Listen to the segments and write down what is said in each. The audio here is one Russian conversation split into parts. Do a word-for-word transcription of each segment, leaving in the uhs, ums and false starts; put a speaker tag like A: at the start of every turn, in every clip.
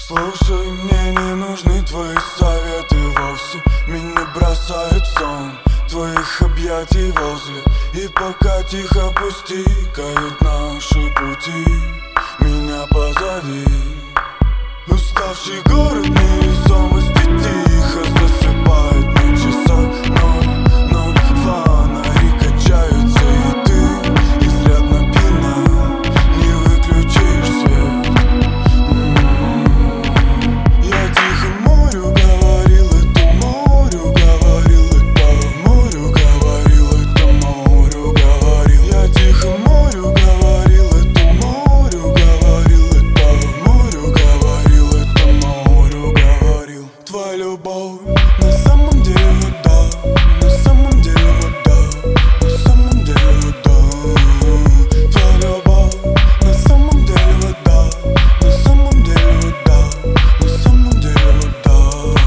A: Слушай, мне не нужны твои советы вовсе. Меня бросает сон твоих объятий возле. И пока тихо пустикают наши пути, меня позови. Уставший город невесомости тихо засыпает на часах ноль, ноль. Фонари качаются, и ты изрядно пьяна, не выключишь свет. Я тихо морю говорил, это морю говорил, это морю говорил, это морю говорил. Я тихо морю говорил, это морю говорил, это морю говорил, это морю говорил. Твоя любовь на самом деле вода, на самом деле вода, на самом деле вода. Твоя любовь на самом деле вода, на самом деле вода, на самом деле вода.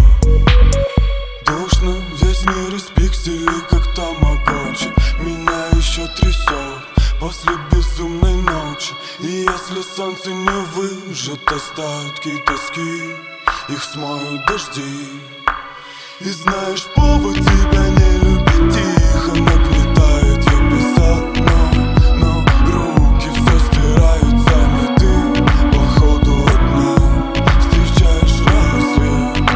A: Душно, весь мир из пикселей, как тамагочи. Меня еще трясет после безумной ночи. И если солнце не выжжет остатки тоски, их смоют дожди. И знаешь, повод тебя не любить тихо нагнетает. Я писал, но, но руки все стирают сами. Ты походу одна встречаешь рассвет.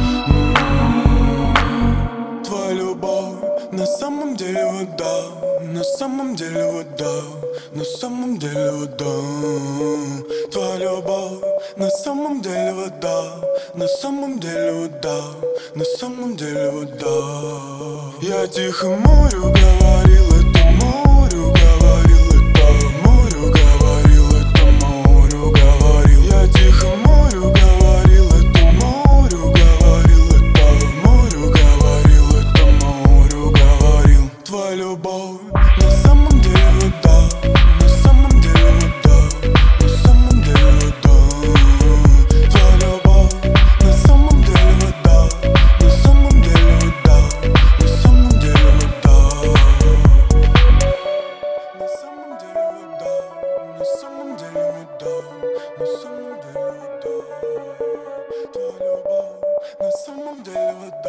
A: М-м-м. Твоя любовь на самом деле вода, на самом деле вода, на самом деле вода. Твоя любовь на самом деле вода, на самом деле вода, на самом деле вода. Я тихо морю говорил, это морю говорил, это морю говорил, это морю говорил. Я тихо морю говорил, это морю говорил, это морю говорил, это морю говорил. Твоя любовь на самом деле вода, на самом деле вода, на самом деле вода. Твоя любовь на самом деле вода, на самом деле вода, на самом деле вода. На самом деле вода, на самом деле вода, на самом деле вода. Твоя любовь на самом деле вода.